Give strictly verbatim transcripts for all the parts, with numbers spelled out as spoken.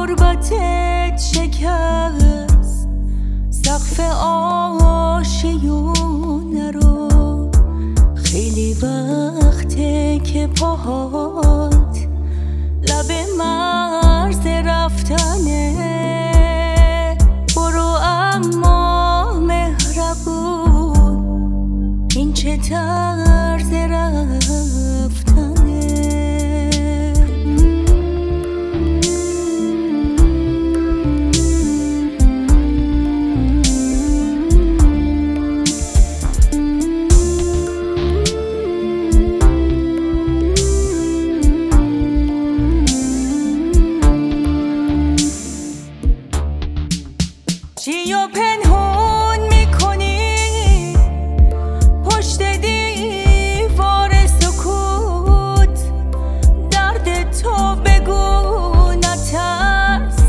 غربتت شکست سقف آشیونه رو. خیلی وقته که پاهات لب مرز رفتنه. برو اما مهربون، این چه طرز رفتنه. چی و پنهون میکنی پشت دیوار سکوت؟ درد تو بگو نترس،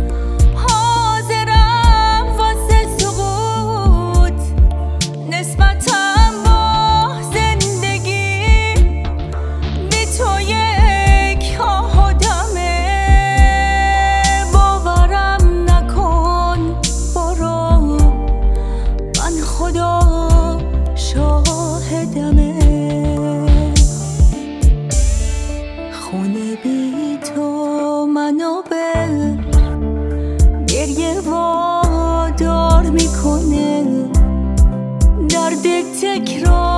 حاضرم واسه سقوط. نسبتم با زندگی بی تو یک آدمه. باورم نکن خدا شاهدمه. خونه بی تو منو به گریه وادار میکنه. درد تکرار